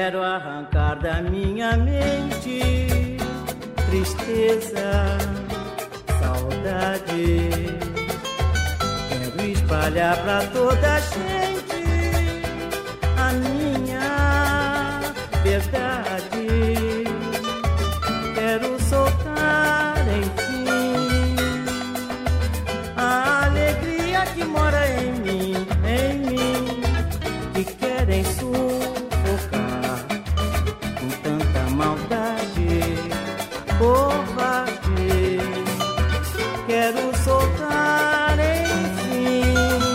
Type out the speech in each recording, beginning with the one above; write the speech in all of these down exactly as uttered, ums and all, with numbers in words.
Quero arrancar da minha mente tristeza, saudade. Quero espalhar pra toda a gente a minha verdade. Quero soltar, enfim, a alegria que mora em mim, em mim, que querem sufocar com tanta maldade, covarde. Quero soltar, enfim,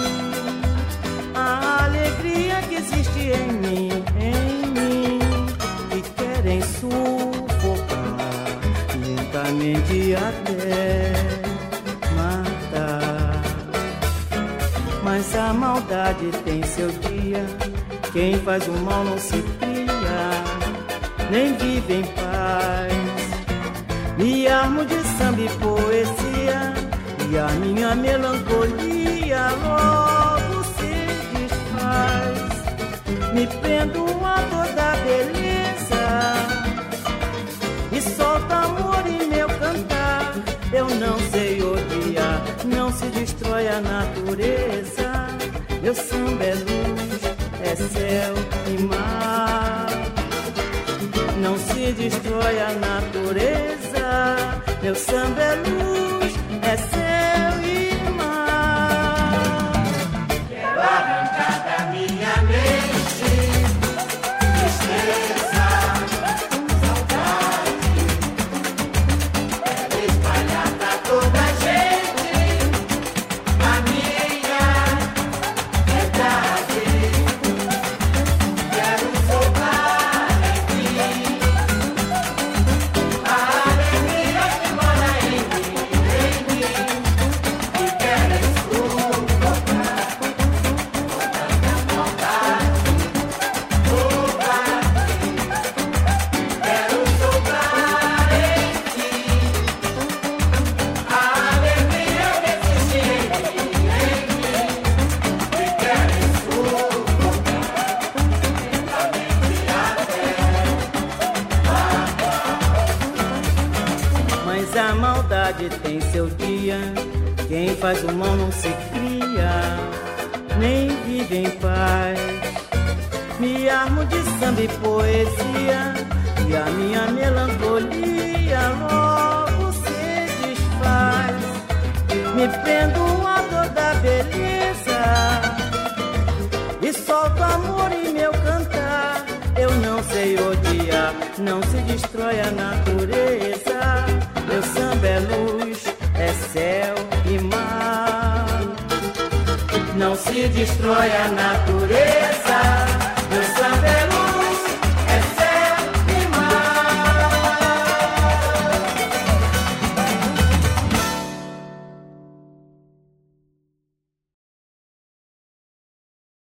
a alegria que existe em mim, em mim, que querem sufocar lentamente até matar. Mas a maldade tem seu dia, quem faz o mal não se cria, nem vive em paz. Me armo de samba e poesia, e a minha melancolia logo se desfaz. Me prendo a toda beleza e solto amor em meu cantar. Eu não sei odiar, não se destrói a natureza. Meu samba é luz, é céu e mar. Não se destrói a natureza. Meu samba é luz, é céu e mar. Quero arrancar da minha mente tristeza, saudade. Quero espalhar pra toda a gente a minha verdade. Quero soltar em mim a alegria que mora em mim, em mim, que querem sufocar com tanta maldade, covarde. Quero soltar em ti a alegria que existe em mim, em mim, que querem sufocar lentamente até. Mas a maldade tem seu dia, quem faz o mal não se cria, nem vive em paz. Me armo de samba e poesia, e a minha melancolia logo se desfaz. Me prendo a toda beleza e solto amor em meu cantar. Eu não sei odiar, não se destrói a natureza. Meu samba é luz, é céu e mar. Não se destrói a natureza. Meu samba é